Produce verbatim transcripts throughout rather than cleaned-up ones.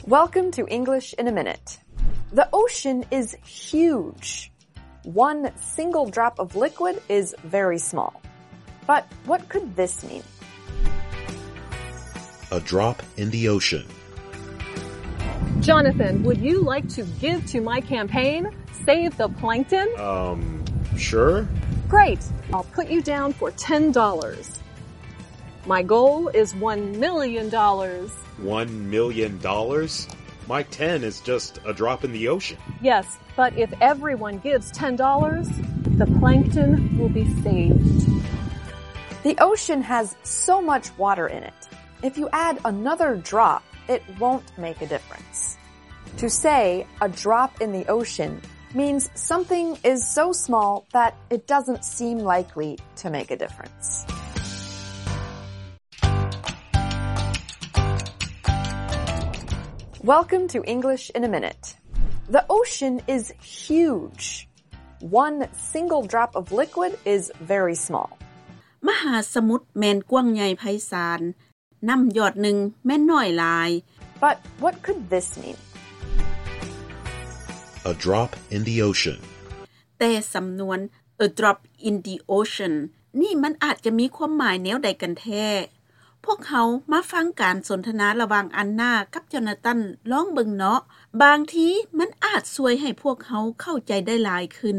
Welcome to English in a Minute. The ocean is huge. One single drop of liquid is very small. But what could this mean? A drop in the ocean. Jonathan, would you like to give to my campaign, Save the Plankton? Um, sure. Great. I'll put you down for ten dollars. My goal is one million dollars. One million dollars? My ten is just a drop in the ocean. Yes, but if everyone gives ten dollars, the plankton will be saved. The ocean has so much water in it. If you add another drop, it won't make a difference. To say a drop in the ocean means something is so small that it doesn't seem likely to make a difference. Welcome to English in a Minute. The ocean is huge. One single drop of liquid is very small. มหาสมุทรแม่นกว้างใหญ่ไพศาลน้ำหยอดหนึ่งแม่นน้อยหลาย But what could this mean? A drop in the ocean. แต่สำนวน a drop in the ocean นี่มันอาจจะมีความหมายแนวใดกันแท้พวกเขามาฟังการสนทนาระหว่างอันนากับจอนาธานลองเบิ่งเนาะบางทีมันอาจช่วยให้พวกเขาเข้าใจได้หลายขึ้น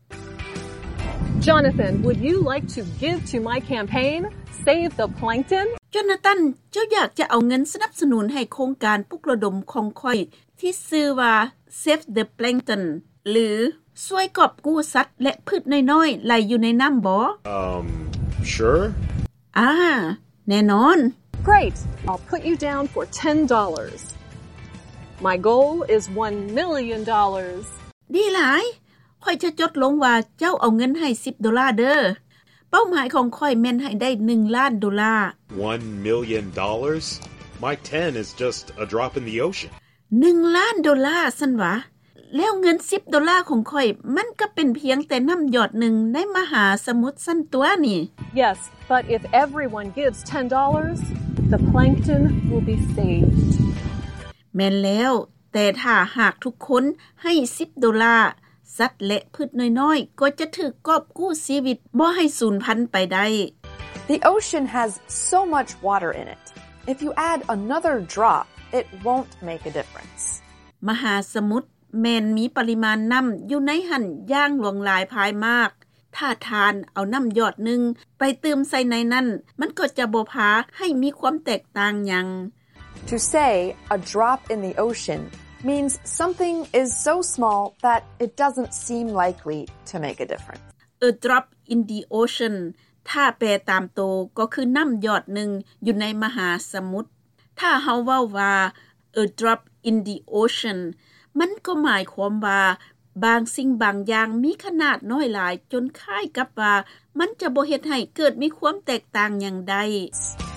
Jonathan, would you like to give to my campaign, Save the Plankton? จอนาธานเจ้าอยากจะเอาเงินสนับสนุนให้โครงการปลุกระดมของข้อยที่ชื่อว่า Save the Plankton หรือช่วยกอบกู้สัตว์และพืชน้อยๆไหลอยู่ในน้ำบ่ Um, sure. อ่าแน่นอน Great. I'll put you down for ten dollars. My goal is one million dollars. ดีหลายข้อยจะจดลงว่าเจ้าเอาเงินให้สิบดอลลาร์เด้อเป้าหมายของข้อยแม่นให้ได้หนึ่งล้านดอลลาร์ One million dollars? My ten is just a drop in the ocean. หนึ่งล้านดอลลาร์ซั่นหวะแล้วเงินสิบดอลลาร์ของข้อยมันก็เป็นเพียงแต่น้ำหยดหนึ่งในมหาสมุทรซั่นตัวนี่ Yes, but if everyone gives ten dollars, the plankton will be saved. แม่นแล้วแต่ถ้าหากทุกคนให้สิบดอลลาร์สัตว์และพืชน้อยๆก็จะถูกกอบกู้ชีวิตบ่ให้สูญพันธุ์ไปได้ The ocean has so much water in it. If you add another drop, it won't make a difference. มหาสมุทรแม่นมีปริมาณน้ำอยู่ในหั่นอย่างหลวงหลายพายมากถ้าทานเอาน้ำหยดหนึ่งไปเติมใส่ในนั้นมันก็จะบ่พาให้มีความแตกต่างหยัง To say a drop in the ocean means something is so small that it doesn't seem likely to make a difference. A drop in the ocean ถ้าแปลตามโตก็คือน้ำหยดหนึ่งอยู่ในมหาสมุทรถ้าเฮาเว้าว่า a drop in the ocean มันก็หมายความว่าบางสิ่งบางอย่างมีขนาดน้อยหลายจนคล้ายกับว่ามันจะบ่เฮ็ดให้เกิดมีความแตกต่างอย่างใด